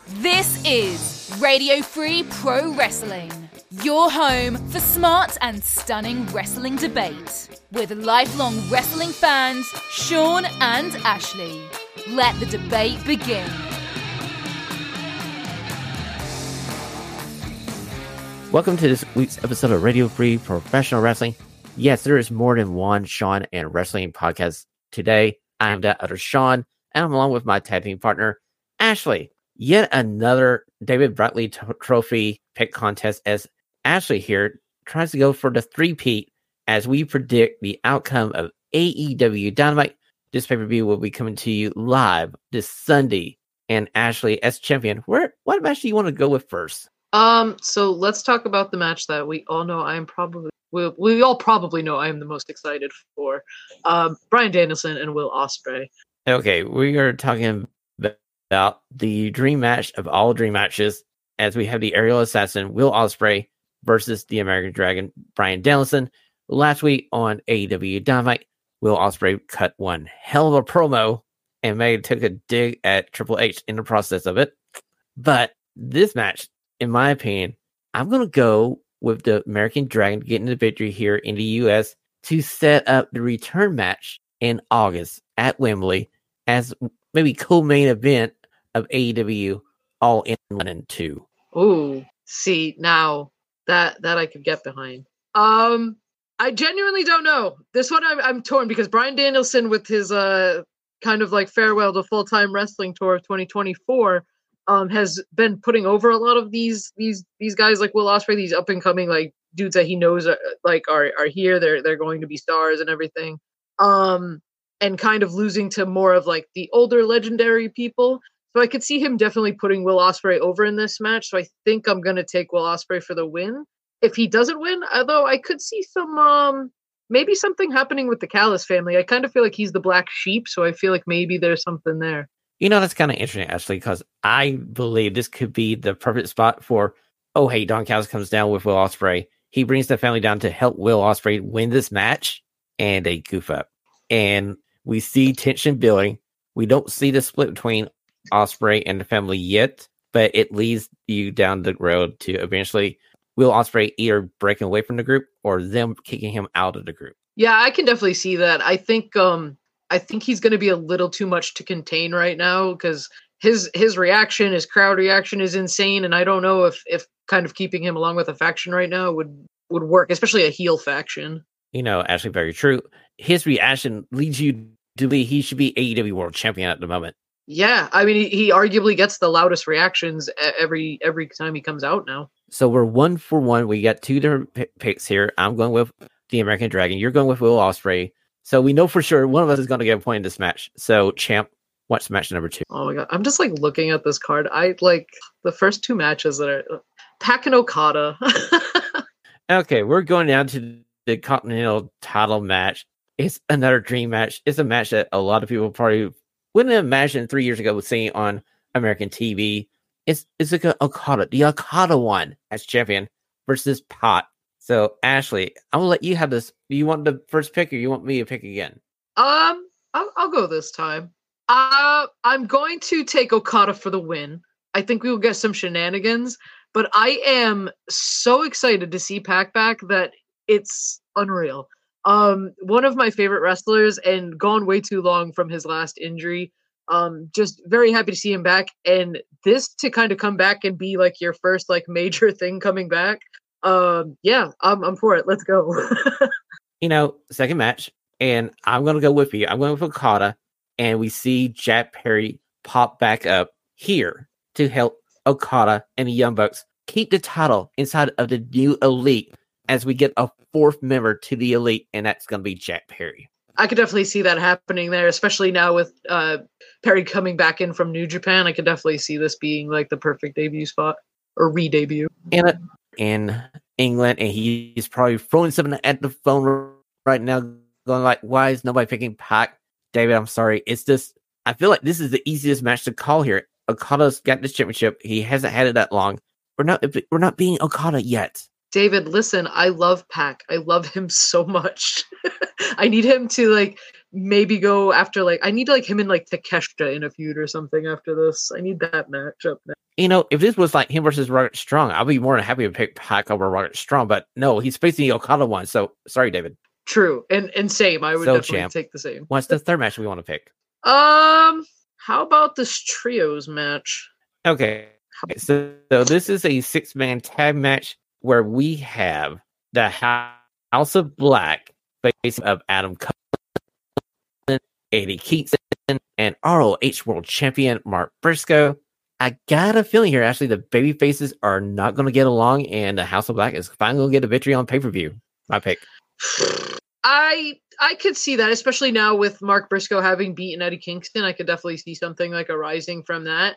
This is Radio Free Pro Wrestling, your home for smart and stunning wrestling debate with lifelong wrestling fans Sean and Ashley. Let the debate begin. Welcome to this week's episode of Radio Free Professional Wrestling. Yes, there is more than one Sean and Wrestling podcast today. I am that other Sean, and I'm along with my tag team partner, Ashley. Yet another David Bradley Trophy pick contest as Ashley here tries to go for the three-peat as we predict the outcome of AEW Dynamite. This pay-per-view will be coming to you live this Sunday. And Ashley, as champion, what match do you want to go with first? So let's talk about the match that we all know we all probably know I am the most excited for. Bryan Danielson and Will Ospreay. Okay, we are talking about the dream match of all dream matches, as we have the aerial assassin Will Ospreay versus the American Dragon Bryan Danielson. Last week on AEW Dynamite, Will Ospreay cut one hell of a promo and took a dig at Triple H in the process of it. But this match, in my opinion, I'm going to go with the American Dragon getting the victory here in the U.S. to set up the return match in August at Wembley as maybe co-main event of AEW All In London 2. Ooh, see, now that I could get behind. I genuinely don't know. This one I'm torn because Bryan Danielson with his kind of like farewell to full-time wrestling tour of 2024 has been putting over a lot of these guys like Will Ospreay, these up and coming like dudes that he knows are here. They're going to be stars and everything. And kind of losing to more of like the older legendary people. So I could see him definitely putting Will Ospreay over in this match. So I think I'm going to take Will Ospreay for the win. If he doesn't win, although I could see some, maybe something happening with the Callis family. I kind of feel like he's the black sheep. So I feel like maybe there's something there. You know, that's kind of interesting, actually, because I believe this could be the perfect spot for, Don Callis comes down with Will Ospreay. He brings the family down to help Will Ospreay win this match, and they goof up. And we see tension building. We don't see the split between Ospreay and the family yet, but it leads you down the road to eventually Will Ospreay either breaking away from the group or them kicking him out of the group. Yeah, I can definitely see that. I think he's going to be a little too much to contain right now because his reaction, his crowd reaction is insane. And I don't know if kind of keeping him along with a faction right now would work, especially a heel faction. You know, actually very true. His reaction leads you to believe he should be AEW World Champion at the moment. Yeah, I mean, he arguably gets the loudest reactions every time he comes out now. So we're 1 for 1. We got two different picks here. I'm going with the American Dragon. You're going with Will Ospreay. So we know for sure one of us is going to get a point in this match. So, champ, watch match number 2. Oh my god, I'm just like looking at this card. I like the first two matches that are Pac and Okada. Okay, we're going down to the Continental title match. It's another dream match. It's a match that a lot of people probably wouldn't imagine 3 years ago would see on American TV. It's like Okada, the Okada one as champion versus Pac. So, Ashley, I'm gonna let you have this. Do you want the first pick, or you want me to pick again? I'll go this time. I'm going to take Okada for the win. I think we will get some shenanigans, but I am so excited to see Pac back that it's unreal. One of my favorite wrestlers and gone way too long from his last injury. Just very happy to see him back, and this to kind of come back and be like your first like major thing coming back. Yeah, I'm for it. Let's go. Second match, and I'm going to go with you. I'm going with Okada, and we see Jack Perry pop back up here to help Okada and the Young Bucks keep the title inside of the new Elite as we get a fourth member to the Elite, and that's going to be Jack Perry. I could definitely see that happening there, especially now with Perry coming back in from New Japan. I could definitely see this being like the perfect debut spot or re-debut. And in England, and he's probably throwing something at the phone right now, going like, why is nobody picking Pac? David, I'm sorry. It's just, I feel like this is the easiest match to call here. Okada's got this championship. He hasn't had it that long. We're not being Okada yet. David, listen, I love Pac. I love him so much. I need him to like maybe go after like I need like him and like Takeshita in a feud or something after this. I need that matchup now. if this was like him versus Roderick Strong, I'd be more than happy to pick Pac over Roderick Strong. But no, he's facing the Okada one. So sorry, David. True, and same. I would definitely take the same. What's the third match we want to pick? How about this trios match? Okay, so this is a 6-man tag match where we have the House of Black facing of Adam Cole, Eddie Kingston, and ROH World Champion Mark Briscoe. I got a feeling here, actually, the baby faces are not going to get along, and the House of Black is finally going to get a victory on pay-per-view. My pick. I could see that, especially now with Mark Briscoe having beaten Eddie Kingston. I could definitely see something like arising from that.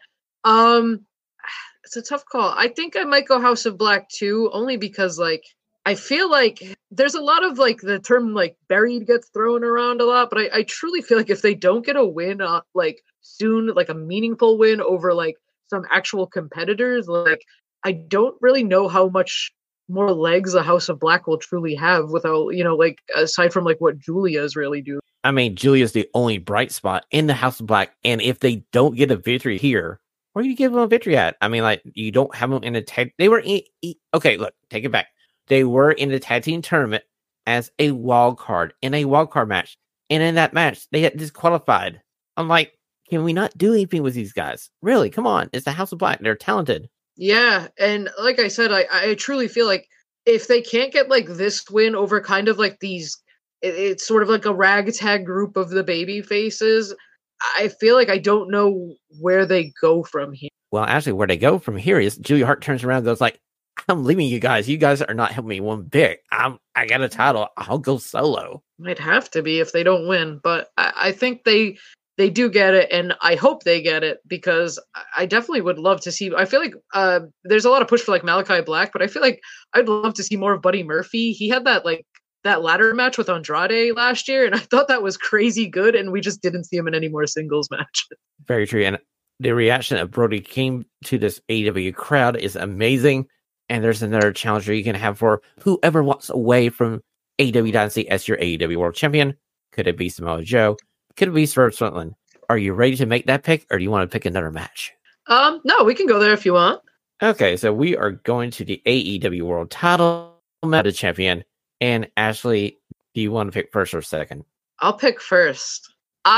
It's a tough call. I think I might go House of Black too, only because like I feel like there's a lot of like the term like buried gets thrown around a lot, but I truly feel like if they don't get a win like soon, like a meaningful win over like some actual competitors, like I don't really know how much more legs a House of Black will truly have without, like aside from like what Julia's really doing. I mean, Julia's the only bright spot in the House of Black, and if they don't get a victory here, where do you give them a victory at? I mean, like, you don't have them in a tag. They were okay, look, take it back. They were in the tag team tournament as a wild card in a wild card match, and in that match they had disqualified. I'm like, can we not do anything with these guys? Really? Come on, it's the House of Black. They're talented. Yeah, and like I said, I truly feel like if they can't get like this win over kind of like these, it's sort of like a ragtag group of the baby faces, I feel like I don't know where they go from here. Well, actually, where they go from here is Julia Hart turns around and goes like, I'm leaving you guys. You guys are not helping me one bit. I got a title. I'll go solo. Might have to be if they don't win, but I think they do get it, and I hope they get it because I definitely would love to see. I feel like there's a lot of push for like Malachi Black, but I feel like I'd love to see more of Buddy Murphy. He had that ladder match with Andrade last year, and I thought that was crazy good, and we just didn't see him in any more singles matches. Very true, and the reaction of Brody King to this AEW crowd is amazing, and there's another challenger you can have for whoever walks away from AEW Dynasty as your AEW World Champion. Could it be Samoa Joe? Could it be Swerve Strickland? Are you ready to make that pick, or do you want to pick another match? No, we can go there if you want. Okay, so we are going to the AEW World Title Meta Champion. And Ashley, do you want to pick first or second? I'll pick first.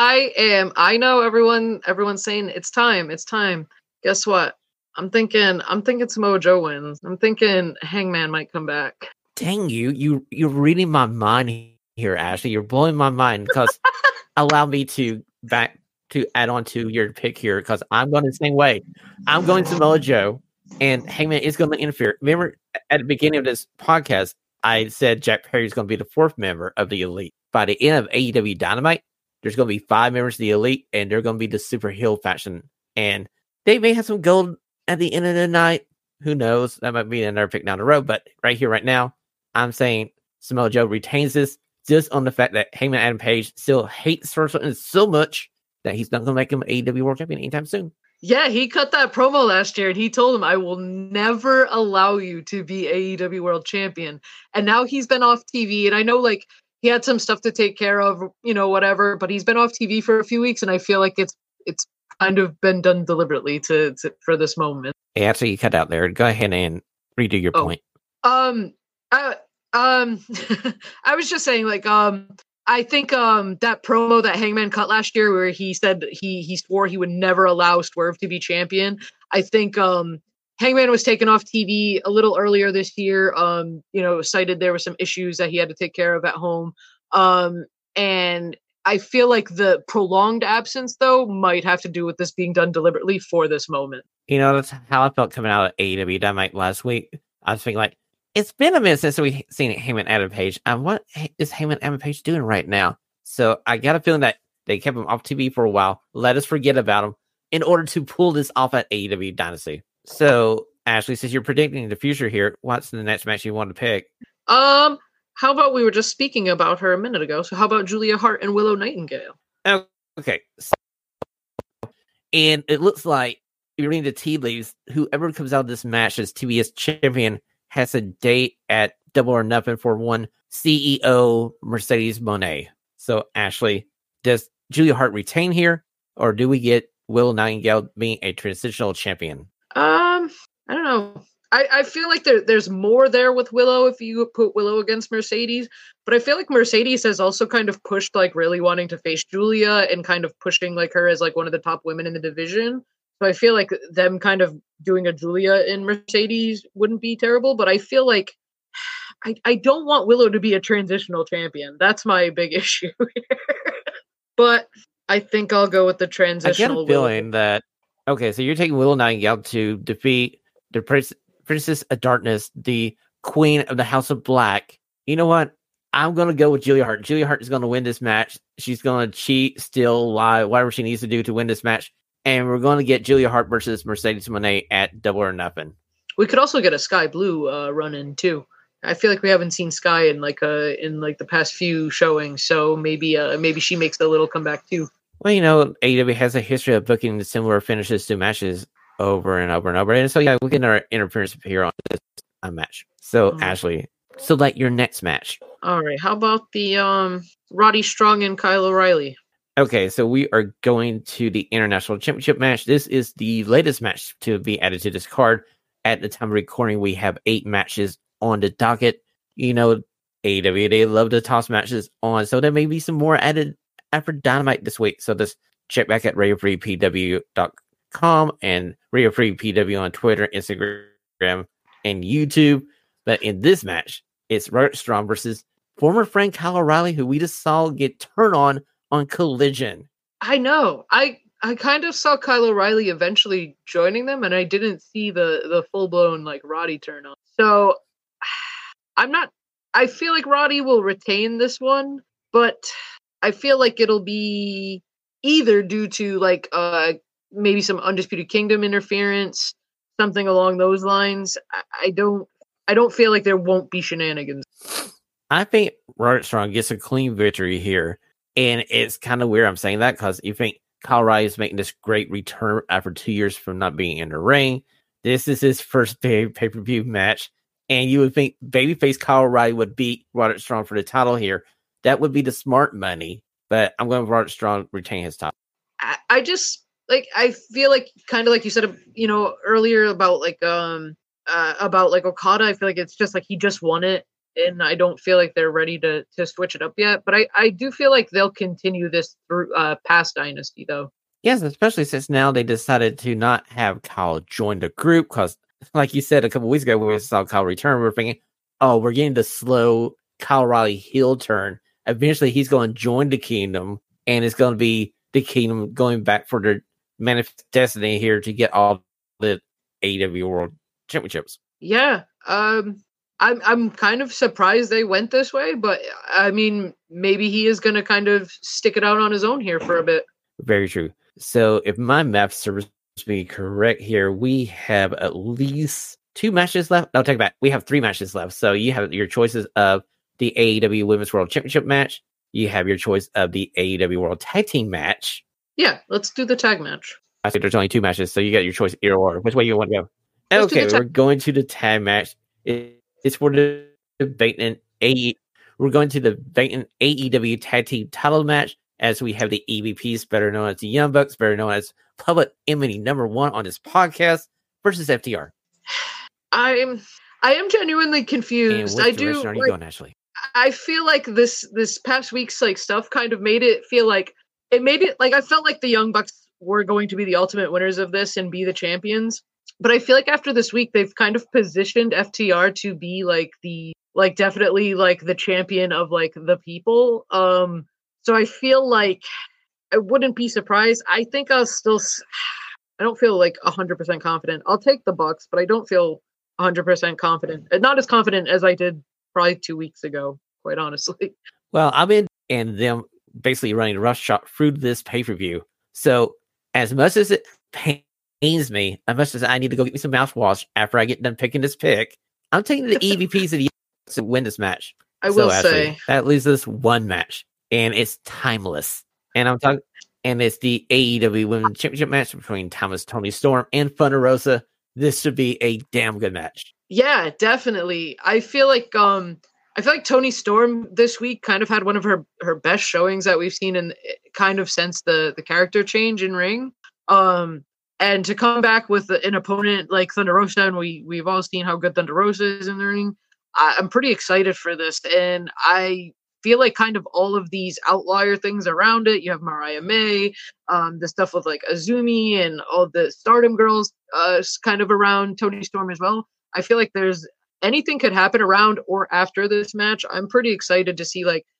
I know everyone's saying it's time. Guess what? I'm thinking Samoa Joe wins. I'm thinking Hangman might come back. Dang you're reading my mind here, Ashley. You're blowing my mind because allow me to add on to your pick here because I'm going the same way. I'm going Samoa Joe, and Hangman is going to interfere. Remember, at the beginning of this podcast, I said Jack Perry is going to be the 4th member of the Elite. By the end of AEW Dynamite, there's going to be 5 members of the Elite, and they're going to be the Super Heel faction. And they may have some gold at the end of the night. Who knows? That might be another pick down the road. But right here, right now, I'm saying Samoa Joe retains this just on the fact that Hangman Adam Page still hates Swerve so much that he's not going to make him AEW World Champion anytime soon. Yeah, he cut that promo last year and he told him, I will never allow you to be AEW World Champion. And now he's been off TV, and I know like he had some stuff to take care of, whatever, but he's been off TV for a few weeks, and I feel like it's kind of been done deliberately to for this moment. Hey, actually, you cut out there. Go ahead and redo your point. I was just saying, like, I think that promo that Hangman cut last year where he said he swore he would never allow Swerve to be champion. I think Hangman was taken off TV a little earlier this year, cited there were some issues that he had to take care of at home. And I feel like the prolonged absence, though, might have to do with this being done deliberately for this moment. That's how I felt coming out of AEW Dynamite last week. I was thinking, like, it's been a minute since we've seen Hangman Adam Page. What is Hangman Adam Page doing right now? So I got a feeling that they kept him off TV for a while. Let us forget about him in order to pull this off at AEW Dynasty. So, Ashley, since you're predicting the future here, what's the next match you want to pick? How about we were just speaking about her a minute ago? So how about Julia Hart and Willow Nightingale? Okay. And it looks like, if you're reading the tea leaves, whoever comes out of this match as TBS champion has a date at Double or Nothing for one CEO Mercedes Moné. So, Ashley, does Julia Hart retain here, or do we get Willow Nightingale being a transitional champion? I don't know. I feel like there's more there with Willow if you put Willow against Mercedes, but I feel like Mercedes has also kind of pushed like really wanting to face Julia and kind of pushing like her as like one of the top women in the division. So I feel like them kind of doing a Julia in Mercedes wouldn't be terrible, but I feel like I don't want Willow to be a transitional champion. That's my big issue here. But I think I'll go with the transitional I get a feeling that, okay, so you're taking Willow Nightingale to defeat the Princess of Darkness, the Queen of the House of Black. You know what? I'm going to go with Julia Hart. Julia Hart is going to win this match. She's going to cheat, steal, lie, whatever she needs to do to win this match. And we're going to get Julia Hart versus Mercedes Moné at Double or Nothing. We could also get a Sky Blue run in too. I feel like we haven't seen Sky in the past few showings, so maybe she makes a little comeback too. Well, you know, AEW has a history of booking similar finishes to matches over and over and over. And so, yeah, we get our interference appear on this match. So, Ashley, select your next match. All right. How about the Roddy Strong and Kyle O'Reilly? Okay, so we are going to the International Championship match. This is the latest match to be added to this card. At the time of recording, we have 8 matches on the docket. You know, AEW, they love to toss matches on, so there may be some more added after Dynamite this week. So just check back at RadioFreePW.com and RadioFreePW on Twitter, Instagram, and YouTube. But in this match, it's Roderick Strong versus former friend Kyle O'Reilly, who we just saw get turned on Collision. I know. I kind of saw Kyle O'Reilly eventually joining them, and I didn't see the full-blown like Roddy turn on. So I feel like Roddy will retain this one, but I feel like it'll be either due to like maybe some Undisputed Kingdom interference, something along those lines. I don't feel like there won't be shenanigans. I think Roderick Strong gets a clean victory here, and it's kind of weird I'm saying that because you think Kyle O'Reilly is making this great return after 2 years from not being in the ring. This is his first pay-per-view match. And you would think babyface Kyle O'Reilly would beat Roderick Strong for the title here. That would be the smart money. But I'm going to Roderick Strong retain his title. I just I feel like kind of like you said, earlier about Okada. I feel like it's just like he just won it, and I don't feel like they're ready to switch it up yet. But I do feel like they'll continue this through past Dynasty though. Yes, especially since now they decided to not have Kyle join the group because, like you said a couple weeks ago when we saw Kyle return, we're thinking, oh, we're getting the slow Kyle O'Reilly heel turn. Eventually, he's going to join the Kingdom, and it's going to be the Kingdom going back for their manifest destiny here to get all the AEW World Championships. Yeah, I'm kind of surprised they went this way, but I mean, maybe he is going to kind of stick it out on his own here for a bit. Very true. So, if my math serves me correct here, we have at least 2 matches left. No, take it back. We have 3 matches left. So you have your choices of the AEW Women's World Championship match. You have your choice of the AEW World Tag Team match. Yeah, let's do the tag match. I think there's only 2 matches, so you got your choice either or. Which way you want to go? Okay, we're going to the tag match. It's for the vacant We're going to the vacant AEW Tag Team title match, as we have the EVPs, better known as the Young Bucks, better known as Public Enemy #1 on this podcast, versus FTR. I am genuinely confused. I do. Are you going, Ashley? I feel like this past week's like stuff kind of made it like I felt like the Young Bucks were going to be the ultimate winners of this and be the champions. But I feel like after this week, they've kind of positioned FTR to be definitely like the champion of like the people. So I feel like I wouldn't be surprised. I think I don't feel like 100% confident. I'll take the Bucks, but I don't feel 100% confident. Not as confident as I did probably 2 weeks ago, quite honestly. Well, I'm in and them basically running a rough shot through this pay-per-view. So as much as it pains me, as much as I need to go get me some mouthwash after I get done picking this pick, I'm taking the EVPs of the to win this match. I will say that leaves us 1 match, and it's timeless. And and it's the AEW Women's Championship match between Toni Storm and Thunder Rosa. This should be a damn good match. Yeah, definitely. I feel like Toni Storm this week kind of had one of her best showings that we've seen in kind of since the character change in ring. And to come back with an opponent like Thunder Rosa, and we've all seen how good Thunder Rosa is in the ring, I'm pretty excited for this. And I feel like kind of all of these outlier things around it. You have Mariah May, the stuff with like Azumi and all the Stardom girls kind of around Toni Storm as well. I feel like there's anything could happen around or after this match. I'm pretty excited to see like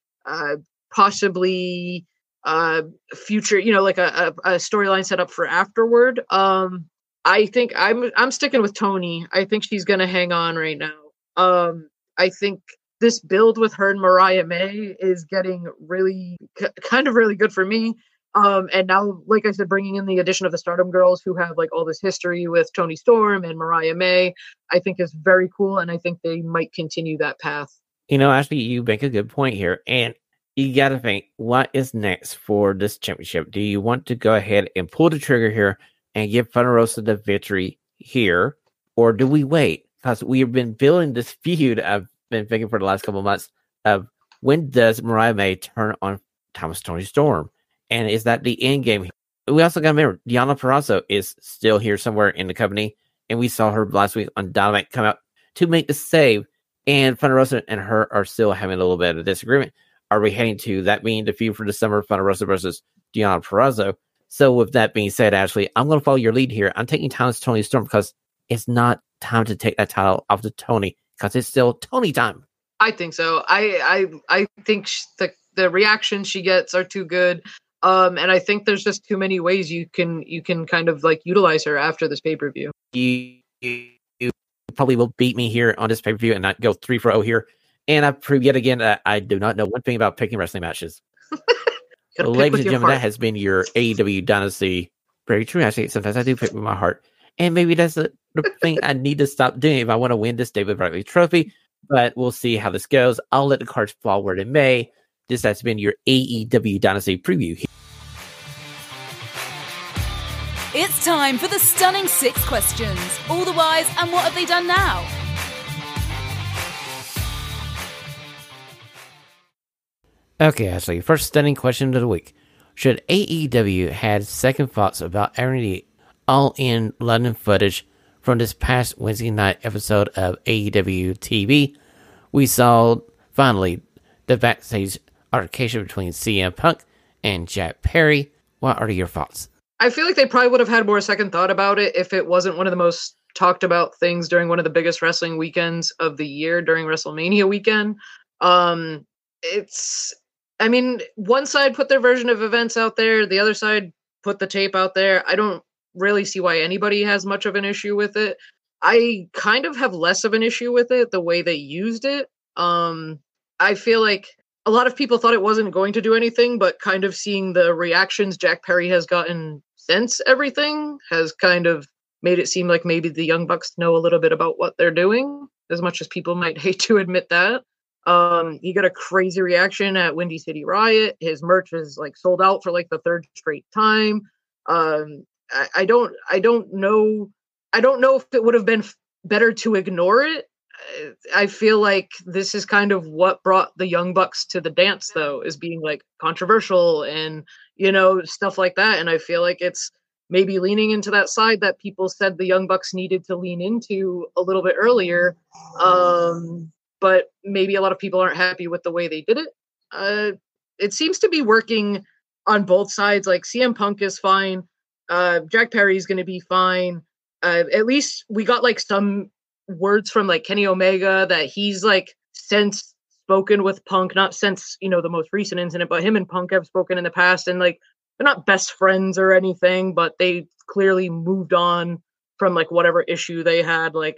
possibly future, like a storyline set up for afterward. I think I'm sticking with Toni. I think she's gonna hang on right now. I think this build with her and Mariah May is getting really kind of really good for me. And now, like I said, bringing in the addition of the Stardom girls who have like all this history with Toni Storm and Mariah May, I think is very cool. And I think they might continue that path. Actually, you make a good point here. And you got to think, what is next for this championship? Do you want to go ahead and pull the trigger here and give Thunder Rosa the victory here? Or do we wait? Because we have been building this feud. I've been thinking for the last couple of months of when does Mariah May turn on Toni Storm? And is that the end game? We also got to remember, Deonna Purrazzo is still here somewhere in the company. And we saw her last week on Dynamite come out to make the save. And Thunder Rosa and her are still having a little bit of disagreement. Are we heading to that being the feud for the summer, Thunder Rosa versus Deonna Purrazzo? So with that being said, Ashley, I'm going to follow your lead here. I'm taking Toni Storm because it's not time to take that title off to Toni because it's still Toni time. I think so. I think the reactions she gets are too good. And I think there's just too many ways you can kind of like utilize her after this pay-per-view. You probably will beat me here on this pay-per-view and not go 3-0 here. And I prove yet again that I do not know one thing about picking wrestling matches. Ladies and gentlemen, that has been your AEW Dynasty. Very true, actually. Sometimes I do pick with my heart. And maybe that's the thing I need to stop doing if I want to win this David Bradley Trophy. But we'll see how this goes. I'll let the cards fall where they may. This has been your AEW Dynasty preview. It's time for the stunning 6 questions. All the whys and what have they done now? Okay, Ashley, first stunning question of the week. Should AEW had second thoughts about airing the All-In London footage from this past Wednesday night episode of AEW TV? We saw, finally, the backstage altercation between CM Punk and Jack Perry. What are your thoughts? I feel like they probably would have had more second thought about it if it wasn't one of the most talked about things during one of the biggest wrestling weekends of the year, during WrestleMania weekend. One side put their version of events out there, the other side put the tape out there. I don't really see why anybody has much of an issue with it. I kind of have less of an issue with it, the way they used it. I feel like a lot of people thought it wasn't going to do anything, but kind of seeing the reactions Jack Perry has gotten since everything has kind of made it seem like maybe the Young Bucks know a little bit about what they're doing, as much as people might hate to admit that. He got a crazy reaction at Windy City Riot. His merch is like sold out for like the 3rd straight time. I don't know if it would have been better to ignore it. I feel like this is kind of what brought the Young Bucks to the dance, though, is being like controversial and, stuff like that. And I feel like it's maybe leaning into that side that people said the Young Bucks needed to lean into a little bit earlier. But maybe a lot of people aren't happy with the way they did it. It seems to be working on both sides. Like CM Punk is fine. Jack Perry is going to be fine. At least we got like some words from like Kenny Omega that he's like since spoken with Punk, not since, the most recent incident, but him and Punk have spoken in the past, and like they're not best friends or anything, but they clearly moved on from like whatever issue they had. Like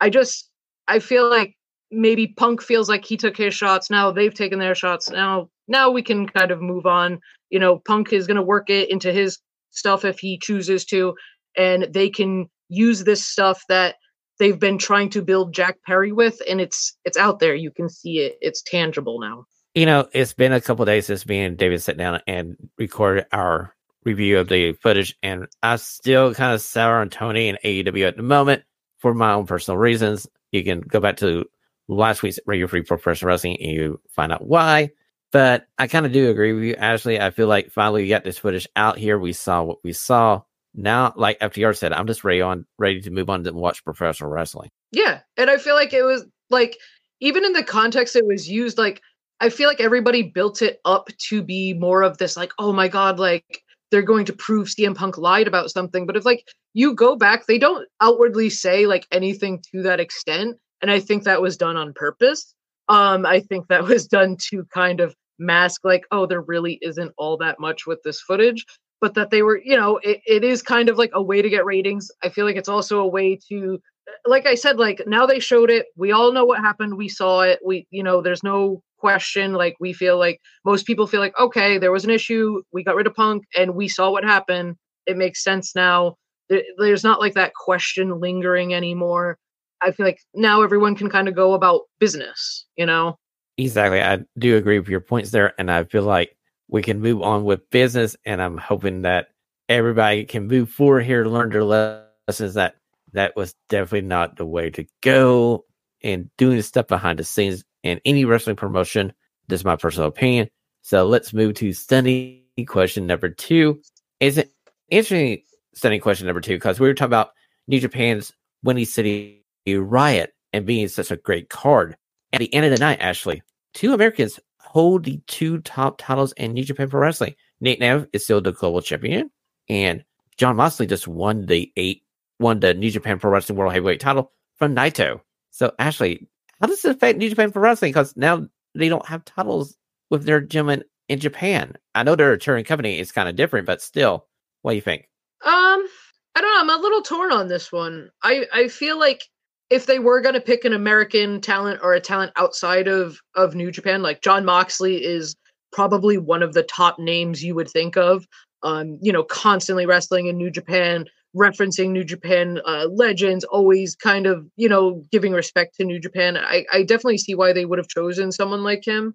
I feel like maybe Punk feels like he took his shots. Now they've taken their shots. Now we can kind of move on. Punk is going to work it into his stuff if he chooses to, and they can use this stuff that they've been trying to build Jack Perry with, and it's out there. You can see it. It's tangible now. It's been a couple of days since me and David sat down and recorded our review of the footage, and I still kind of sour on Tony and AEW at the moment for my own personal reasons. You can go back to last week's Radio Free Professional Wrestling and you find out why. But I kind of do agree with you, Ashley. I feel like finally we got this footage out here. We saw what we saw. now, like FTR said, I'm just ready to move on to watch professional wrestling. Yeah. And I feel like it was like, even in the context it was used, like, I feel like everybody built it up to be more of this, like, oh my God, like they're going to prove CM Punk lied about something. But if like you go back, they don't outwardly say like anything to that extent. And I think that was done on purpose. I think that was done to kind of mask like, oh, there really isn't all that much with this footage. But that they were, it is kind of like a way to get ratings. I feel like it's also a way to, like I said, like now they showed it. We all know what happened. We saw it. There's no question. Like we feel like most people feel like, okay, there was an issue. We got rid of Punk and we saw what happened. It makes sense now. There's not like that question lingering anymore. I feel like now everyone can kind of go about business, Exactly. I do agree with your points there. And I feel like we can move on with business. And I'm hoping that everybody can move forward here to learn their lessons that was definitely not the way to go. And doing stuff behind the scenes in any wrestling promotion. This is my personal opinion. So let's move to stunning question number 2. It's an interesting stunning question number 2 because we were talking about New Japan's Windy City Riot and being such a great card. At the end of the night, Ashley, 2 Americans hold the 2 top titles in New Japan Pro Wrestling. Nate Nev is still the global champion, and Jon Moxley just won the New Japan Pro Wrestling World Heavyweight title from Naito. So, Ashley, how does this affect New Japan Pro Wrestling? Because now they don't have titles with their gentlemen in Japan. I know they're a touring company; it's kind of different, but still, what do you think? I don't know. I'm a little torn on this one. I feel like if they were going to pick an American talent or a talent outside of New Japan, like Jon Moxley is probably one of the top names you would think of, constantly wrestling in New Japan, referencing New Japan legends, always kind of, giving respect to New Japan. I definitely see why they would have chosen someone like him.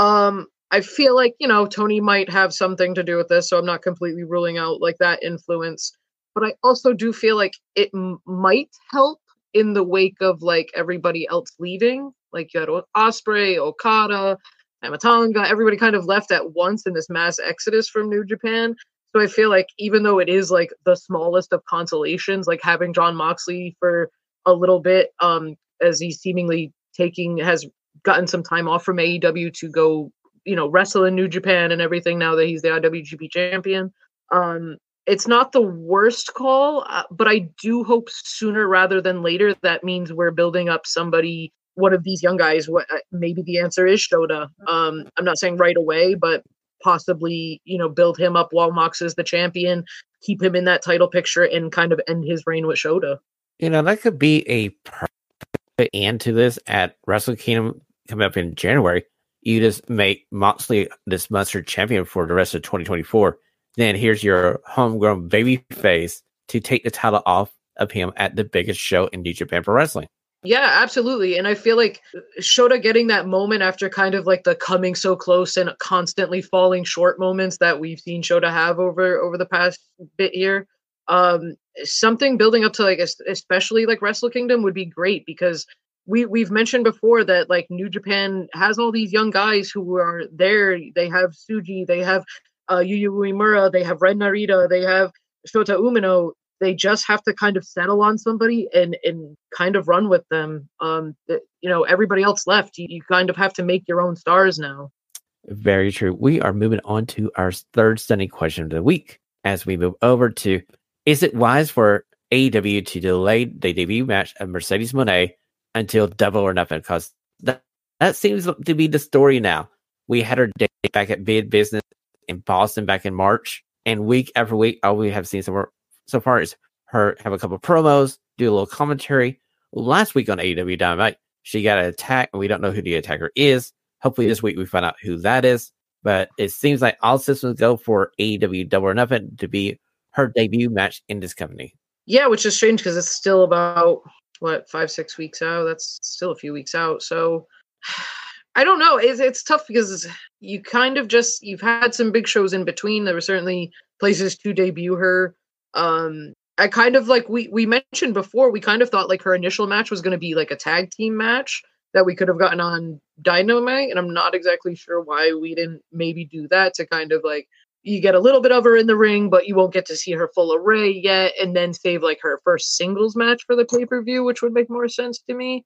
I feel like, Tony might have something to do with this, so I'm not completely ruling out like that influence. But I also do feel like it might help in the wake of like everybody else leaving. Like you had Ospreay, Okada, Amatanga, everybody kind of left at once in this mass exodus from New Japan. So I feel like even though it is like the smallest of consolations, like having Jon Moxley for a little bit, as he seemingly has gotten some time off from AEW to go, wrestle in New Japan and everything now that he's the IWGP champion. It's not the worst call, but I do hope sooner rather than later that means we're building up somebody, one of these young guys. Maybe the answer is Shota. I'm not saying right away, but possibly, build him up while Mox is the champion, keep him in that title picture, and kind of end his reign with Shota. That could be a perfect end to this at Wrestle Kingdom coming up in January. You just make Moxley this mustard champion for the rest of 2024. Then here's your homegrown baby face to take the title off of him at the biggest show in New Japan Pro Wrestling. Yeah, absolutely. And I feel like Shota getting that moment after kind of like the coming so close and constantly falling short moments that we've seen Shota have over the past bit here. Something building up to like, especially like Wrestle Kingdom would be great because we've mentioned before that like New Japan has all these young guys who are there. They have Tsuji, they have Yuya Uemura, they have Ren Narita, they have Shota Umino. They just have to kind of settle on somebody and kind of run with them. Everybody else left. You kind of have to make your own stars now. Very true. We are moving on to our third stunning question of the week as we move over to, is it wise for AEW to delay the debut match of Mercedes Moné until Double or Nothing? Because that seems to be the story now. We had her date back at Bid Business in Boston back in March, and week after week, all we have seen so far is her have a couple of promos, do a little commentary. Last week on AEW Dynamite, she got an attack, and we don't know who the attacker is. Hopefully this week we find out who that is. But it seems like all systems go for AEW Double or Nothing to be her debut match in this company. Yeah, which is strange because it's still about, 5-6 weeks out? That's still a few weeks out. So I don't know. It's tough because you kind of you've had some big shows in between. There were certainly places to debut her. I kind of like, we mentioned before, we kind of thought like her initial match was going to be like a tag team match that we could have gotten on Dynamite. And I'm not exactly sure why we didn't maybe do that to kind of like you get a little bit of her in the ring, but you won't get to see her full array yet, and then save like her first singles match for the pay-per-view, which would make more sense to me.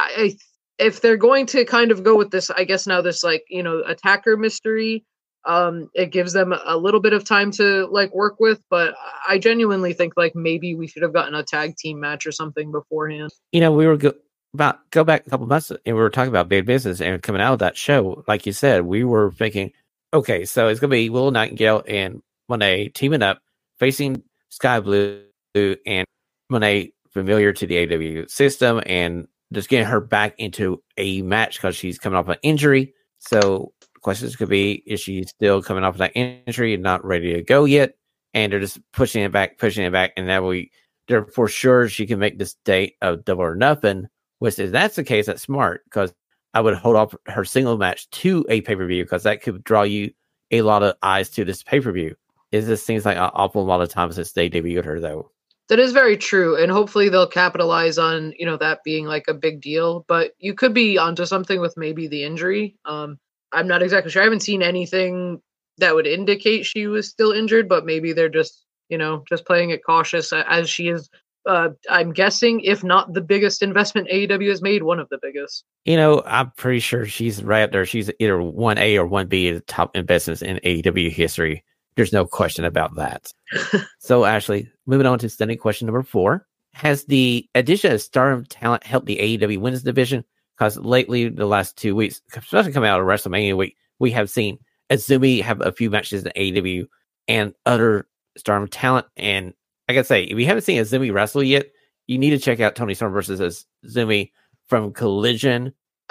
If they're going to kind of go with this, I guess now this like, attacker mystery, it gives them a little bit of time to like work with, but I genuinely think like maybe we should have gotten a tag team match or something beforehand. We were go back a couple months and we were talking about big business, and coming out of that show, like you said, we were thinking, okay, so it's going to be Willow Nightingale and Monet teaming up, facing Sky Blue, and Monet familiar to the AW system, and just getting her back into a match because she's coming off an injury. So questions could be, is she still coming off of that injury and not ready to go yet? And they're just pushing it back. And that they're for sure she can make this date of Double or Nothing, which if that's the case, that's smart, because I would hold off her single match to a pay-per-view, because that could draw you a lot of eyes to this pay-per-view. This seems like an awful lot of time since they debuted her, though. That is very true, and hopefully they'll capitalize on, that being like a big deal, but you could be onto something with maybe the injury. I'm not exactly sure. I haven't seen anything that would indicate she was still injured, but maybe they're just, just playing it cautious, as she is, I'm guessing, if not the biggest investment AEW has made, one of the biggest. I'm pretty sure she's right up there. She's either 1A or 1B, the top investments in AEW history. There's no question about that. So, Ashley, moving on to standing question number 4. Has the addition of Stardom talent helped the AEW women's division? Because lately, the last 2 weeks, especially coming out of WrestleMania week, we have seen Azumi have a few matches in AEW and other Stardom talent. And I gotta say, if you haven't seen Azumi wrestle yet, you need to check out Toni Storm versus Azumi from Collision.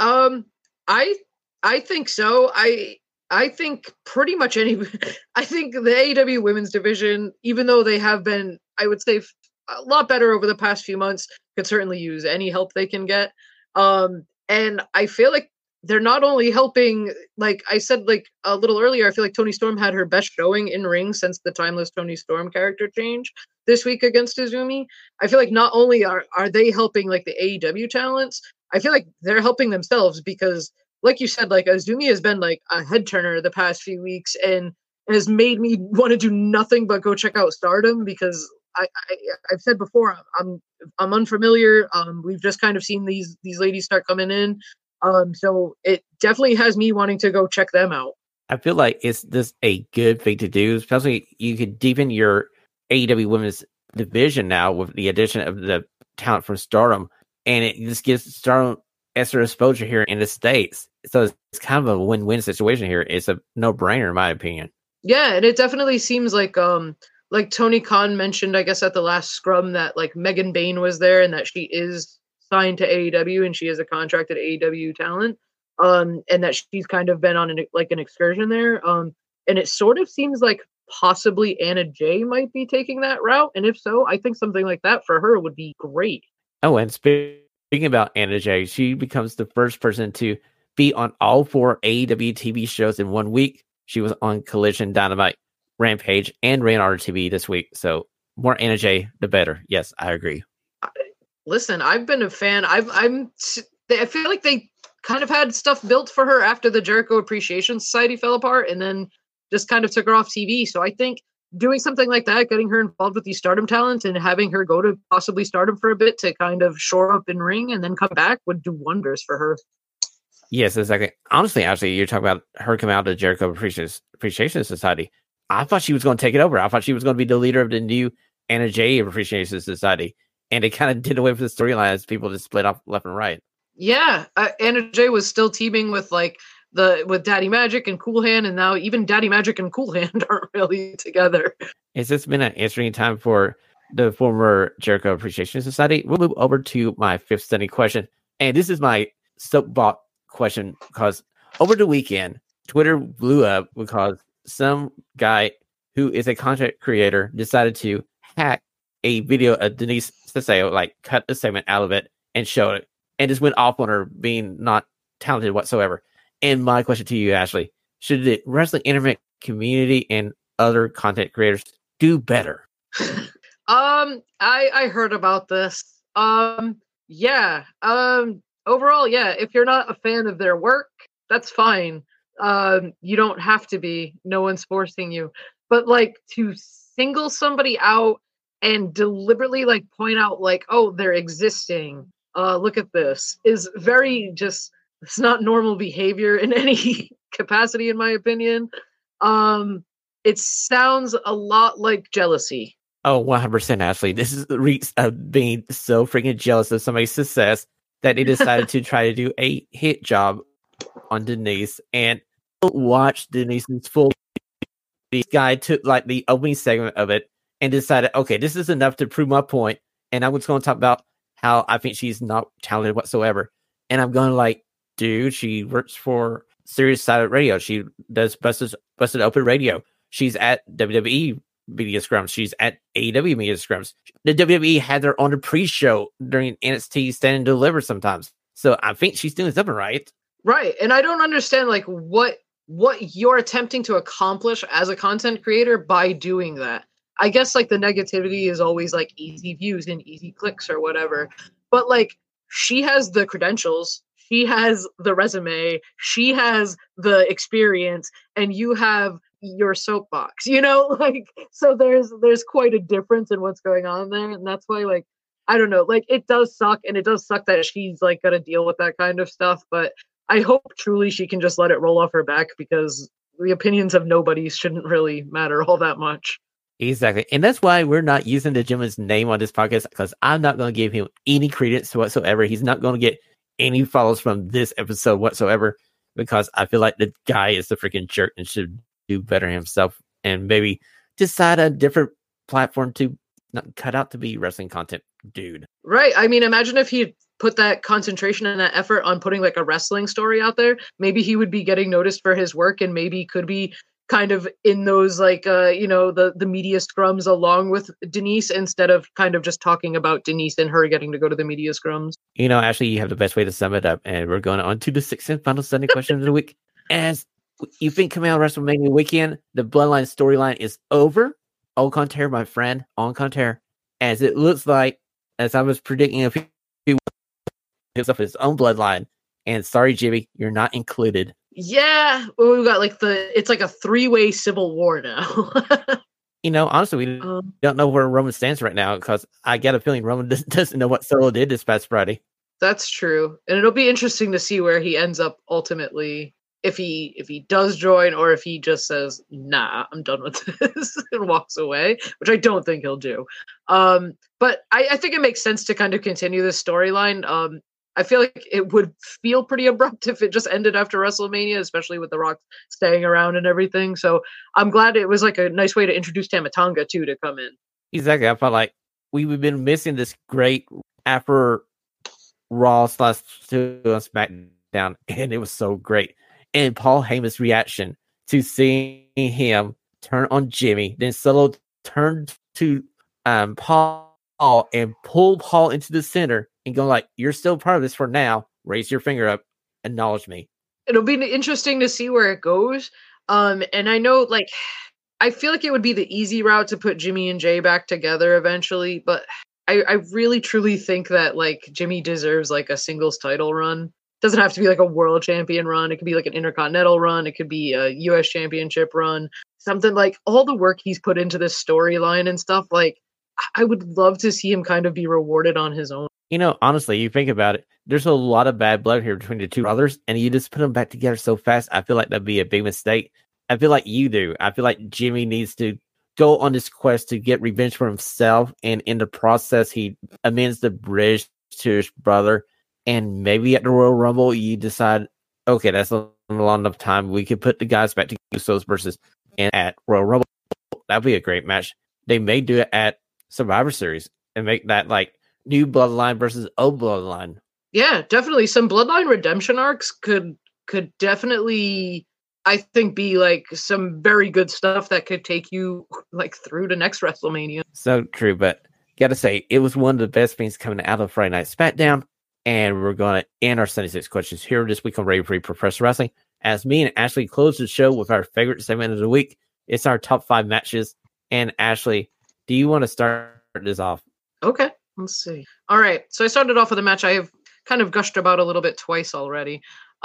I think so. I think pretty much I think the AEW women's division, even though they have been, I would say, a lot better over the past few months, could certainly use any help they can get. And I feel like they're not only helping, like I said, like a little earlier, I feel like Toni Storm had her best showing in ring since the Timeless Toni Storm character change this week against Azumi. I feel like not only are they helping like the AEW talents, I feel like they're helping themselves, because like you said, like Azumi has been like a head turner the past few weeks and has made me want to do nothing but go check out Stardom, because I've said before, I'm unfamiliar. We've just kind of seen these ladies start coming in. So it definitely has me wanting to go check them out. I feel like it's just a good thing to do, especially you could deepen your AEW women's division now with the addition of the talent from Stardom, and it just gives Stardom extra exposure here in the States. So it's kind of a win-win situation here. It's a no-brainer in my opinion. Yeah, and it definitely seems like Tony Khan mentioned, I guess, at the last scrum, that like Megan Bayne was there and that she is signed to AEW and she is a contracted AEW talent, and that she's kind of been on an excursion there, and it sort of seems like possibly Anna Jay might be taking that route, and if so, I think something like that for her would be great. Oh, and speaking about Anna Jay, she becomes the first person to be on all 4 AEW TV shows in 1 week. She was on Collision, Dynamite, Rampage, and Ring Honor TV this week. So more Anna Jay, the better. Yes, I agree. Listen, I've been a fan. I feel like they kind of had stuff built for her after the Jericho Appreciation Society fell apart, and then just kind of took her off TV. So I think doing something like that, getting her involved with these Stardom talent and having her go to possibly Stardom for a bit to kind of shore up in ring and then come back, would do wonders for her. Yes, exactly. Honestly, actually, you're talking about her coming out of the Jericho Appreciation Society. I thought she was going to take it over. I thought she was going to be the leader of the new Anna Jay Appreciation Society. And it kind of did away with the storyline as people just split off left and right. Yeah, Anna Jay was still teaming with with Daddy Magic and Cool Hand, and now even Daddy Magic and Cool Hand aren't really together. It's just been an interesting time for the former Jericho Appreciation Society. We'll move over to my 5th standing question. And this is my soapbox question, because over the weekend, Twitter blew up because some guy who is a content creator decided to hack a video of Denise Saseo, cut a segment out of it and show it, and just went off on her being not talented whatsoever. And my question to you, Ashley, should the wrestling internet community and other content creators do better? I heard about this. Yeah. Overall, yeah, if you're not a fan of their work, that's fine. You don't have to be. No one's forcing you. But like to single somebody out and deliberately like point out like, oh, they're existing. Look at this is very just it's not normal behavior in any capacity, in my opinion. It sounds a lot like jealousy. Oh, 100%, Ashley. This is the reeks of being so freaking jealous of somebody's success that they decided to try to do a hit job on Denise and watch Denise's full. This guy took like the opening segment of it and decided, okay, this is enough to prove my point, and I'm just going to talk about how I think she's not talented whatsoever. And I'm going like, dude, she works for Sirius Satellite Radio. She does Busted Open Radio. She's at WWE Media Scrums. She's at AEW Media Scrums. The WWE had her on the pre-show during NXT Stand and Deliver sometimes. So I think she's doing something right. Right. And I don't understand like what you're attempting to accomplish as a content creator by doing that. I guess like the negativity is always like easy views and easy clicks or whatever. But like she has the credentials, she has the resume, she has the experience, and you have your soapbox, you know, like so there's quite a difference in what's going on there. And that's why like I don't know, like it does suck, and it does suck that she's like gotta deal with that kind of stuff, but I hope truly she can just let it roll off her back, because the opinions of nobody shouldn't really matter all that much. Exactly. And that's why we're not using the gentleman's name on this podcast, because I'm not going to give him any credence whatsoever. He's not going to get any follows from this episode whatsoever, because I feel like the guy is the freaking jerk and should do better himself and maybe decide a different platform to not cut out to be wrestling content, dude. Right. I mean, imagine if he put that concentration and that effort on putting like a wrestling story out there. Maybe he would be getting noticed for his work, and maybe could be kind of in those like the media scrums along with Denise, instead of kind of just talking about Denise and her getting to go to the media scrums. You know, Ashley, you have the best way to sum it up, and we're going on to the sixth and final Sunday question of the week. As you've been coming out of WrestleMania weekend, the Bloodline storyline is over. Au contraire, my friend, au contraire, as it looks like, as I was predicting a few weeks of his own Bloodline. And sorry, Jimmy, you're not included. Yeah, we got like it's like a 3-way civil war now. You know, honestly, we don't know where Roman stands right now, because I get a feeling Roman doesn't know what Solo did this past Friday. That's true, and it'll be interesting to see where he ends up ultimately, if he does join, or if he just says, "Nah, I'm done with this," and walks away, which I don't think he'll do. But I think it makes sense to kind of continue this storyline. I feel like it would feel pretty abrupt if it just ended after WrestleMania, especially with The Rock staying around and everything. So I'm glad it was like a nice way to introduce Tama Tonga too to come in. Exactly. I felt like we've been missing this great after Raw / SmackDown, and it was so great. And Paul Heyman's reaction to seeing him turn on Jimmy, then Solo turned to Paul and pulled Paul into the center and go like, "You're still part of this for now. Raise your finger up. Acknowledge me." It'll be interesting to see where it goes. And I know, like, I feel like it would be the easy route to put Jimmy and Jay back together eventually, but I really truly think that like Jimmy deserves like a singles title run. Doesn't have to be like a world champion run. It could be like an intercontinental run. It could be a US championship run. Something like all the work he's put into this storyline and stuff. Like, I would love to see him kind of be rewarded on his own. You know, honestly, you think about it, there's a lot of bad blood here between the two brothers, and you just put them back together so fast. I feel like that'd be a big mistake. I feel like you do. I feel like Jimmy needs to go on this quest to get revenge for himself, and in the process, he amends the bridge to his brother. And maybe at the Royal Rumble, you decide, okay, that's a long enough time. We could put the guys back to Usos versus, and at Royal Rumble, that'd be a great match. They may do it at Survivor Series and make that like new Bloodline versus old Bloodline. Yeah, definitely. Some Bloodline redemption arcs could definitely, I think, be like some very good stuff that could take you like through to next WrestleMania. So true, but gotta say, it was one of the best things coming out of Friday Night SmackDown. And we're going to end our 76 questions here this week on Radio Free Professional Wrestling. As me and Ashley close the show with our favorite segment of the week, it's our top 5 matches. And Ashley, do you want to start this off? Okay, let's see. All right, so I started off with a match I have kind of gushed about a little bit twice already.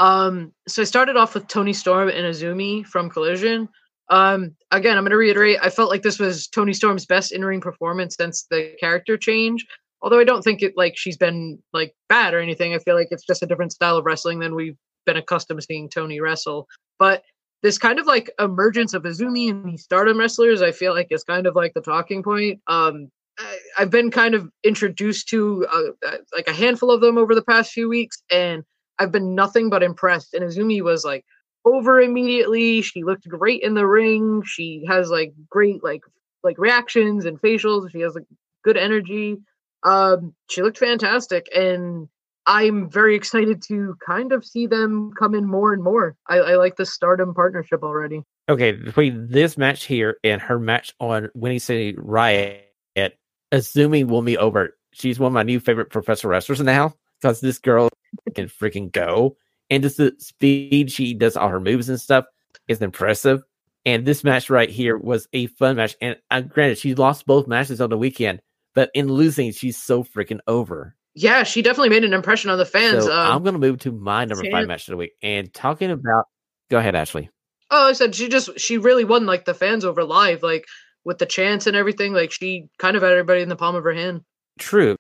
So I started off with Toni Storm and Azumi from Collision. Again, I'm going to reiterate, I felt like this was Toni Storm's best in-ring performance since the character change. Although I don't think it like she's been like bad or anything. I feel like it's just a different style of wrestling than we've been accustomed to seeing Toni wrestle. But this kind of like emergence of Azumi and these Stardom wrestlers, I feel like is kind of like the talking point. I've been kind of introduced to like a handful of them over the past few weeks, and I've been nothing but impressed. And Azumi was like over immediately. She looked great in the ring. She has like great like reactions and facials. She has like good energy. She looked fantastic, and I'm very excited to kind of see them come in more and more. I like the Stardom partnership already. Okay, between this match here and her match on Windy City Riot, Azumi won me over. She's one of my new favorite professional wrestlers now because this girl can freaking go. And just the speed she does all her moves and stuff is impressive. And this match right here was a fun match. And granted, she lost both matches on the weekend, but in losing, she's so freaking over. Yeah, she definitely made an impression on the fans. So I'm going to move to my number 5 match of the week. And talking about... Go ahead, Ashley. Oh, I said she really won like the fans over live, like with the chants and everything. Like she kind of had everybody in the palm of her hand. True.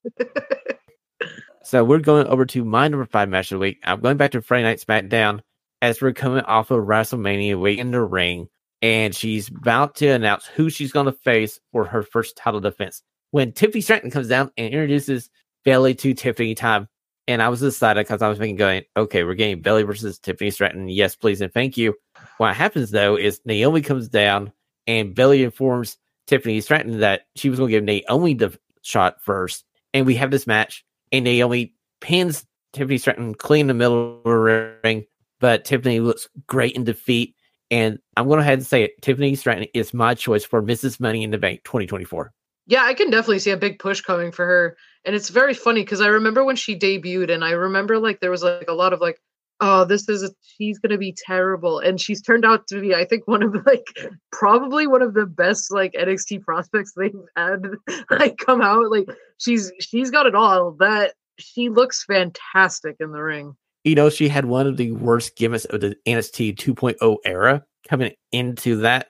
So we're going over to my number 5 match of the week. I'm going back to Friday Night SmackDown as we're coming off of WrestleMania week in the ring. And she's about to announce who she's going to face for her first title defense. When Tiffany Stratton comes down and introduces Bayley to Tiffany time. And I was excited because I was thinking, going, okay, we're getting Bayley versus Tiffany Stratton. Yes, please, and thank you. What happens, though, is Naomi comes down and Bayley informs Tiffany Stratton that she was going to give Naomi the shot first. And we have this match, and Naomi pins Tiffany Stratton clean in the middle of the ring, but Tiffany looks great in defeat. And I'm going to ahead and say it. Tiffany Stratton is my choice for Mrs. Money in the Bank 2024. Yeah, I can definitely see a big push coming for her. And it's very funny because I remember when she debuted, and I remember like there was like a lot of like, oh, she's going to be terrible. And she's turned out to be, I think, one of like probably one of the best like NXT prospects they've had like come out. Like she's got it all. That she looks fantastic in the ring. You know, she had one of the worst gimmicks of the NXT 2.0 era coming into that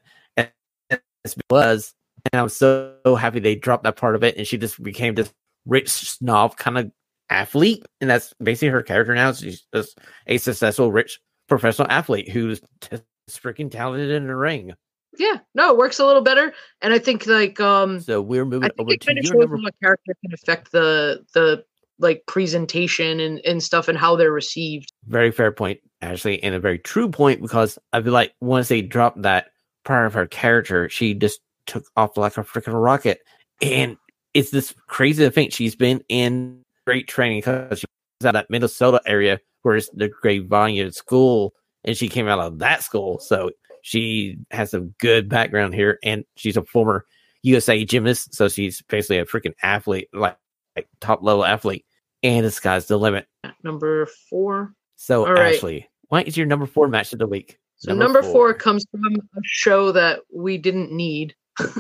as was. And I'm so happy they dropped that part of it, and she just became this rich snob kind of athlete, and that's basically her character now. She's just a successful, rich professional athlete who's just freaking talented in the ring. Yeah, no, it works a little better, and I think like So we're moving over to your number. How a character can affect the like presentation and stuff and how they're received. Very fair point, Ashley, and a very true point because I feel like once they dropped that part of her character, she just took off like a freaking rocket. And it's this crazy thing. She's been in great training because she was out of that Minnesota area where it's the Grapevine school, and she came out of that school. So she has some good background here, and she's a former USA gymnast. So she's basically a freaking athlete, like top level athlete. And the sky's the limit. Number 4. So all right. Ashley, what is your number 4 match of the week? So number 4 comes from a show that we didn't need.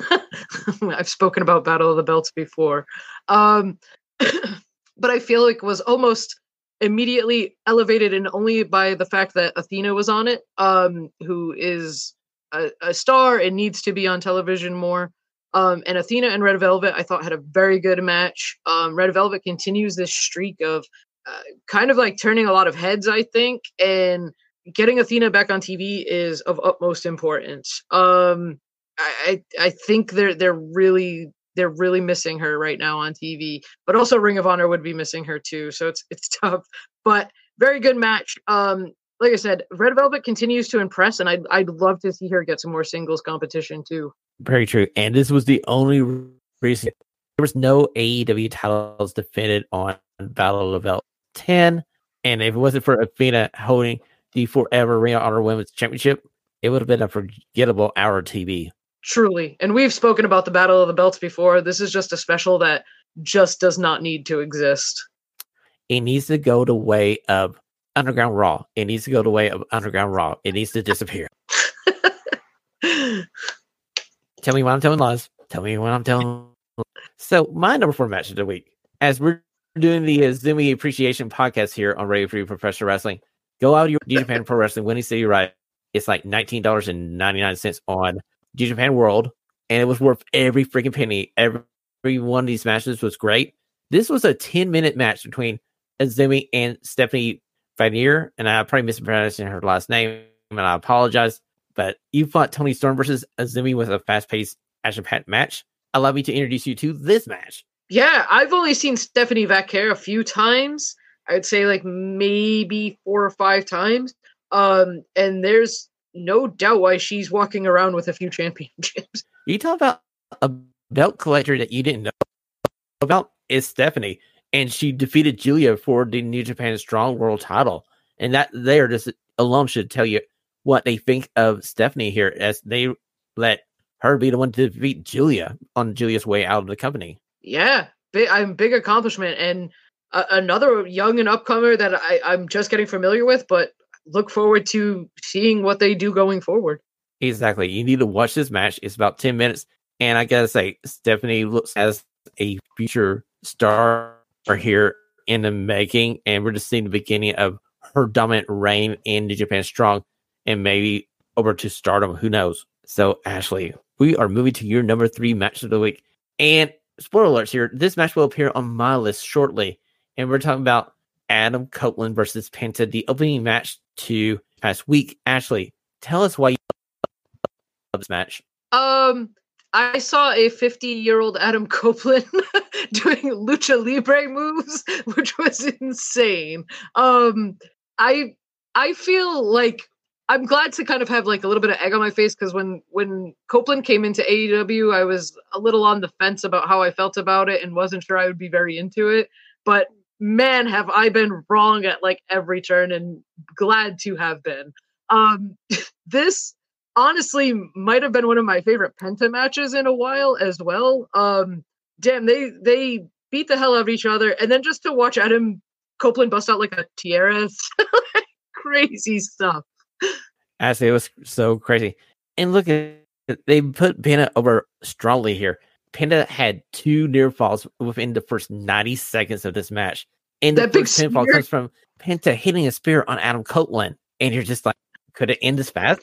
I've spoken about Battle of the Belts before. But I feel like was almost immediately elevated, and only by the fact that Athena was on it, who is a star and needs to be on television more. And Athena and Red Velvet, I thought, had a very good match. Red Velvet continues this streak of kind of like turning a lot of heads, I think, and getting Athena back on TV is of utmost importance. I think they're really missing her right now on TV, but also Ring of Honor would be missing her too. So it's tough, but very good match. Like I said, Red Velvet continues to impress, and I'd love to see her get some more singles competition too. Very true. And this was the only reason there was no AEW titles defended on Battle of the Belt 10. And if it wasn't for Athena holding the Forever Ring of Honor Women's Championship, it would have been a forgettable hour of TV. Truly. And we've spoken about the Battle of the Belts before. This is just a special that just does not need to exist. It needs to go the way of Underground Raw. It needs to go the way of Underground Raw. It needs to disappear. Tell me when I'm telling lies. Tell me when I'm telling. So my number 4 match of the week, as we're doing the Azumi Appreciation podcast here on Radio Free Professional Wrestling, Go out to your New Japan Pro Wrestling Windy City Riot. It's like $19.99 on New Japan World, and it was worth every freaking penny. Every one of these matches was great. This was a 10-minute match between Azumi and Stephanie Vanier, and I probably mispronounced her last name, and I apologize. But you fought Toni Storm versus Azumi with a fast-paced action-packed match. Allow me to introduce you to this match. Yeah, I've only seen Stephanie Vaquer a few times. I'd say like maybe 4 or 5 times. And there's no doubt why she's walking around with a few championships. You talk about a belt collector that you didn't know about is Stephanie, and she defeated Julia for the New Japan Strong World title. And that there just alone should tell you what they think of Stephanie here, as they let her be the one to defeat Julia on Julia's way out of the company. Yeah, big accomplishment, and another young and upcomer that I'm just getting familiar with, but look forward to seeing what they do going forward. Exactly. You need to watch this match. It's about 10 minutes. And I gotta say, Stephanie looks as a future star here in the making. And we're just seeing the beginning of her dominant reign in New Japan Strong and maybe over to Stardom. Who knows? So, Ashley, we are moving to your number 3 match of the week. And spoiler alerts here, this match will appear on my list shortly. And we're talking about Adam Copeland versus Penta, the opening match to past week. Ashley, tell us why you love this match. I saw a 50-year-old Adam Copeland doing lucha libre moves, which was insane. I feel like I'm glad to kind of have like a little bit of egg on my face, because when Copeland came into AEW, I was a little on the fence about how I felt about it and wasn't sure I would be very into it. But man, have I been wrong at like every turn, and glad to have been. This honestly might have been one of my favorite Penta matches in a while as well. Damn, they beat the hell out of each other, and then just to watch Adam Copeland bust out like a tiara, crazy stuff. Actually, it was so crazy. And look at it, they put Penta over strongly here. Penta had 2 near falls within the first 90 seconds of this match. And that the big first pinfall comes from Penta hitting a spear on Adam Copeland. And you're just like, could it end this fast?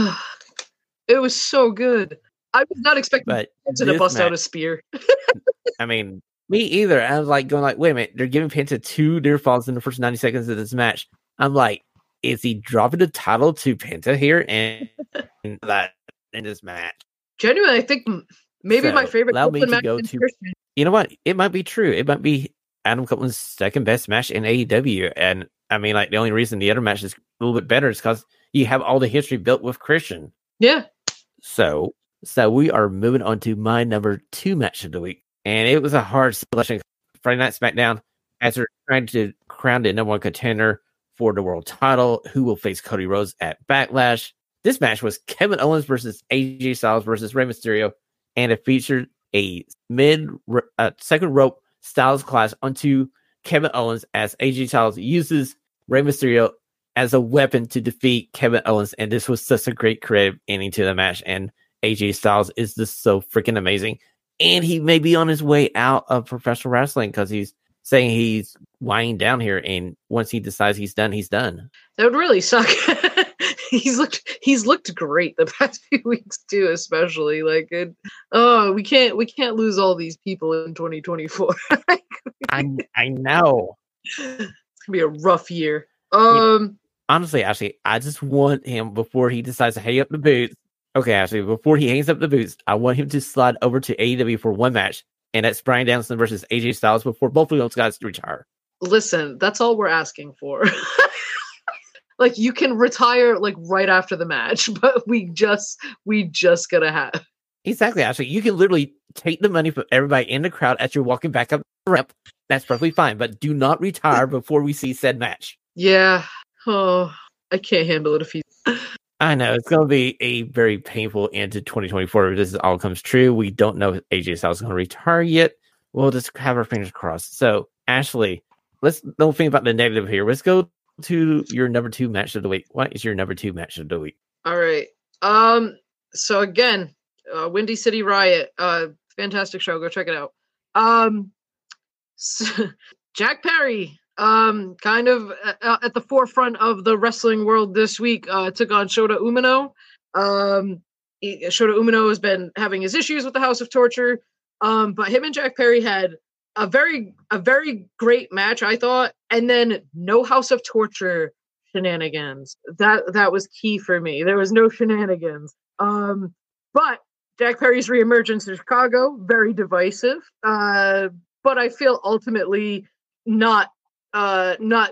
It was so good. I was not expecting Penta to bust out a spear. I mean, me either. I was like going like, wait a minute, they're giving Penta 2 near falls in the first 90 seconds of this match. I'm like, is he dropping the title to Penta here and that in this match? Genuinely, I think maybe my favorite Copeland match is Christian. You know what? It might be true. It might be Adam Copeland's second best match in AEW. And I mean, like, the only reason the other match is a little bit better is because you have all the history built with Christian. Yeah. So we are moving on to my number 2 match of the week. And it was a hard selection. Friday Night SmackDown, as they're trying to crown the number 1 contender for the world title, who will face Cody Rhodes at Backlash. This match was Kevin Owens versus AJ Styles versus Rey Mysterio, and it featured a second rope Styles clash onto Kevin Owens as AJ Styles uses Rey Mysterio as a weapon to defeat Kevin Owens. And this was such a great creative ending to the match. And AJ Styles is just so freaking amazing. And he may be on his way out of professional wrestling because he's saying he's winding down here. And once he decides he's done, he's done. That would really suck. He's looked great the past few weeks too, especially like it. Oh, we can't lose all these people in 2024. I know it's gonna be a rough year. Honestly, Ashley, I just want him before he decides to hang up the boots. Okay, Ashley, before he hangs up the boots, I want him to slide over to AEW for one match, and that's Bryan Danielson versus AJ Styles before both of those guys retire. Listen, that's all we're asking for. Like, you can retire like right after the match, but we just gotta have. Exactly, Ashley. You can literally take the money from everybody in the crowd as you're walking back up the ramp. That's perfectly fine, but do not retire before we see said match. Yeah. Oh, I can't handle it if he. I know it's going to be a very painful end to 2024 if this all comes true. We don't know if AJ Styles is going to retire yet. We'll just have our fingers crossed. So, Ashley, let's don't think about the negative here. Let's go to your number 2 match of the week. What is your number 2 match of the week? All right. So again, Windy City Riot, fantastic show. Go check it out. So, Jack Perry kind of at the forefront of the wrestling world this week, took on Shota Umino. Shota Umino has been having his issues with the House of Torture, but him and Jack Perry had a very great match, I thought, and then no House of Torture shenanigans. That was key for me. There was no shenanigans. But Jack Perry's reemergence in Chicago, very divisive. But I feel ultimately not in a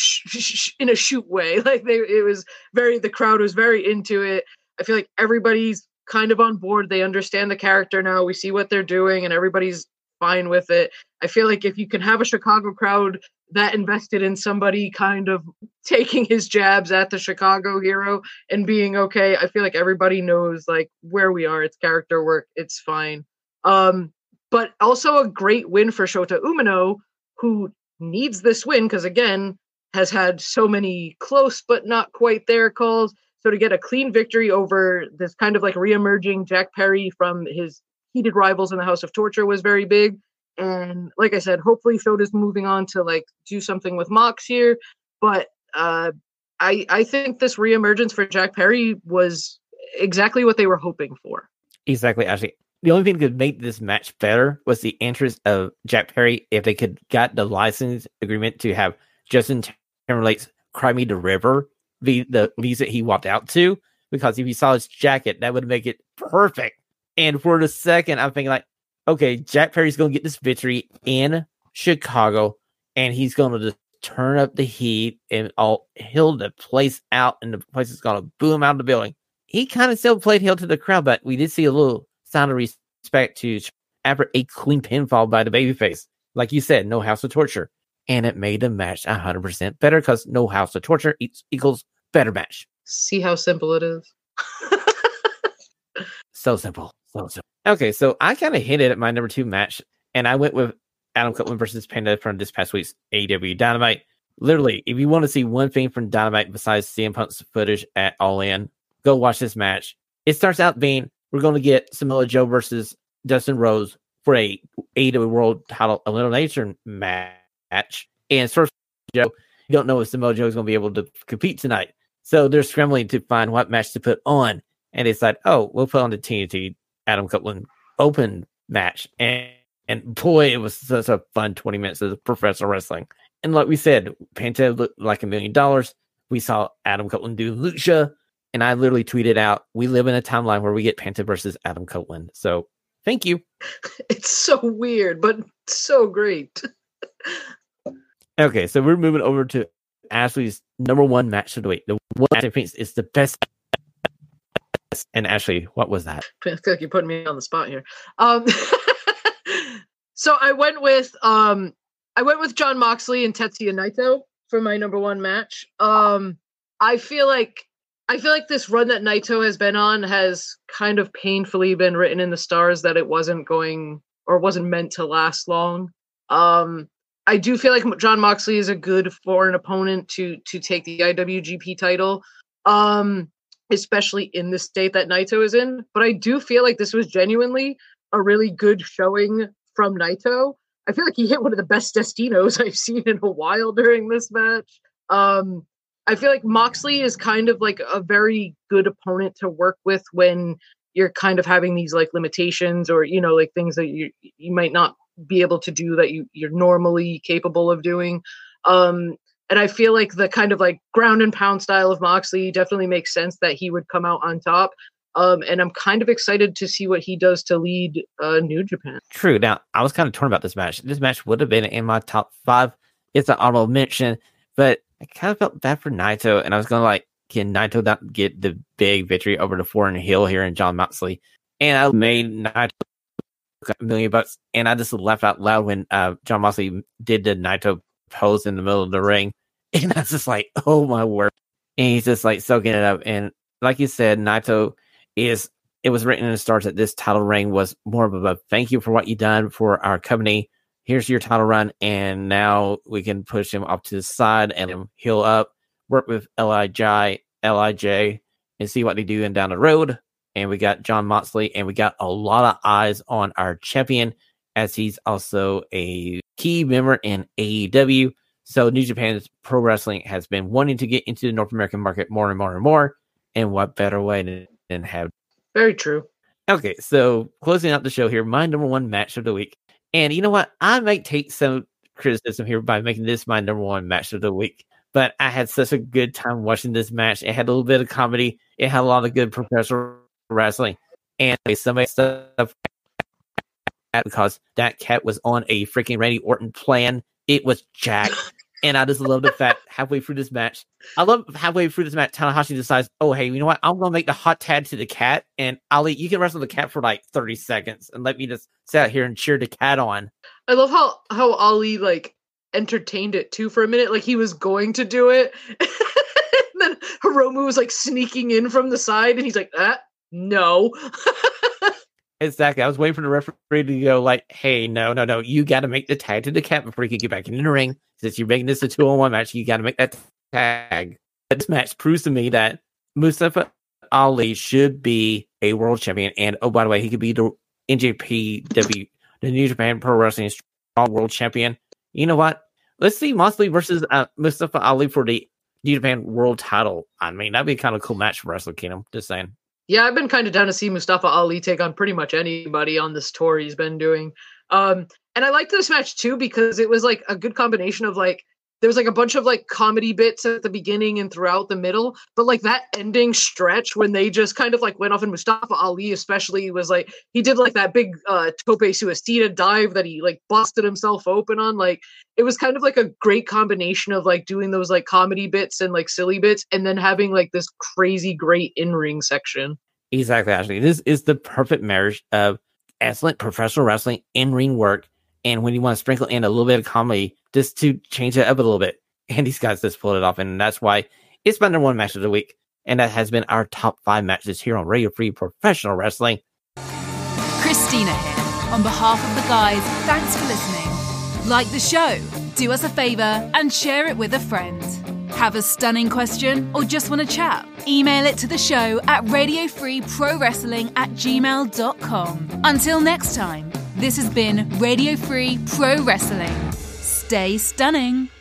shoot way. Like the crowd was very into it. I feel like everybody's kind of on board. They understand the character now. We see what they're doing, and everybody's fine with it. I feel like if you can have a Chicago crowd that invested in somebody kind of taking his jabs at the Chicago hero and being okay, I feel like everybody knows like where we are. It's character work. It's fine. But also a great win for Shota Umino, who needs this win because, again, has had so many close but not quite there calls. So to get a clean victory over this kind of like reemerging Jack Perry from his heated rivals in the House of Torture was very big. And like I said, hopefully Shota's moving on to like do something with Mox here. But I think this reemergence for Jack Perry was exactly what they were hoping for. Exactly, Ashley. The only thing that could make this match better was the entrance of Jack Perry. If they could got the license agreement to have Justin Timberlake's "Cry Me the River" be the music he walked out to, because if you saw his jacket, that would make it perfect. And for the second, I'm thinking like, okay, Jack Perry's going to get this victory in Chicago, and he's going to just turn up the heat and heal the place out, and the place is going to boom out of the building. He kind of still played heel to the crowd, but we did see a little sign of respect to after a clean pinfall by the babyface. Like you said, no House of Torture. And it made the match 100% better because no House of Torture equals better match. See how simple it is? So simple. So simple. Okay, so I kind of hinted at my number 2 match, and I went with Adam Copeland versus Panda from this past week's AEW Dynamite. Literally, if you want to see one thing from Dynamite besides CM Punk's footage at All In, go watch this match. It starts out being, we're going to get Samoa Joe versus Dustin Rhodes for a AEW World Title Elimination match. And first, Joe, you don't know if Samoa Joe is going to be able to compete tonight. So they're scrambling to find what match to put on. And they decide, oh, we'll put on the TNT Adam Copeland Open match. And boy, it was such a fun 20 minutes of professional wrestling. And like we said, Penta looked like $1 million. We saw Adam Copeland do Lucha. And I literally tweeted out, we live in a timeline where we get Penta versus Adam Copeland. So thank you. It's so weird, but so great. Okay, so we're moving over to Ashley's number 1 match of the week. The one Ashley thinks is the best. And Ashley, what was that? I feel like you're putting me on the spot here. So I went with Jon Moxley and Tetsuya Naito for my number 1 match. I feel like this run that Naito has been on has kind of painfully been written in the stars that it wasn't meant to last long. I do feel like Jon Moxley is a good foreign opponent to take the IWGP title, especially in the state that Naito is in. But I do feel like this was genuinely a really good showing from Naito. I feel like he hit one of the best Destinos I've seen in a while during this match. I feel like Moxley is kind of like a very good opponent to work with when you're kind of having these like limitations or, you know, like things that you might not be able to do that you're normally capable of doing. And I feel like the kind of like ground and pound style of Moxley definitely makes sense that he would come out on top. And I'm kind of excited to see what he does to lead New Japan. True. Now, I was kind of torn about this match. This match would have been in my top 5. It's an honorable mention, but I kind of felt bad for Naito, and I was going to like, can Naito not get the big victory over the foreign heel here in Jon Moxley? And I made Naito $1 million, and I just laughed out loud when Jon Moxley did the Naito pose in the middle of the ring, and I was just like, oh my word. And he's just like soaking it up. And like you said, Naito it was written in the stars that this title reign was more of a thank you for what you've done for our company. Here's your title run, and now we can push him up to the side and heal up, work with LIJ, and see what they do down the road. And we got Jon Moxley, and we got a lot of eyes on our champion, as he's also a key member in AEW. So New Japan's pro wrestling has been wanting to get into the North American market more and more and more. And what better way than have... Very true. Okay, so closing out the show here, my number one match of the week. And you know what? I might take some criticism here by making this my number one match of the week. But I had such a good time watching this match. It had a little bit of comedy. It had a lot of good professional wrestling. And somebody stuff because that cat was on a freaking Randy Orton plan. It was jacked. And I just love the fact halfway through this match, Tanahashi decides, oh, hey, you know what? I'm going to make the hot tag to the cat. And Ali, you can wrestle the cat for like 30 seconds and let me just sit out here and cheer the cat on. I love how Ali like entertained it too for a minute. Like he was going to do it. And then Hiromu was like sneaking in from the side and he's like, no. Exactly. I was waiting for the referee to go like, hey, no. You got to make the tag to the cat before you can get back in the ring. Since you're making this a 2-on-1 match, you got to make that tag. This match proves to me that Mustafa Ali should be a world champion. And, oh, by the way, he could be the NJPW, the New Japan Pro Wrestling Strong World Champion. You know what? Let's see Moxley versus Mustafa Ali for the New Japan World title. I mean, that'd be kind of a cool match for Wrestle Kingdom. Just saying. Yeah, I've been kind of down to see Mustafa Ali take on pretty much anybody on this tour he's been doing. And I liked this match too because it was like a good combination of like, there was like a bunch of like comedy bits at the beginning and throughout the middle, but like that ending stretch when they just kind of like went off, and Mustafa Ali especially was like, he did like that big tope suicida dive that he like busted himself open on. Like it was kind of like a great combination of like doing those like comedy bits and like silly bits and then having like this crazy great in-ring section. Exactly, Ashley. This is the perfect marriage of excellent professional wrestling, in-ring work, and when you want to sprinkle in a little bit of comedy just to change it up a little bit. And these guys just pulled it off, and that's why it's my number one match of the week. And that has been our top 5 matches here on Radio Free Professional Wrestling. Christina here. On behalf of the guys, thanks for listening. Like the show, do us a favor and share it with a friend. Have a stunning question or just want to chat? Email it to the show at radiofreeprowrestling@gmail.com. Until next time, this has been Radio Free Pro Wrestling. Stay stunning.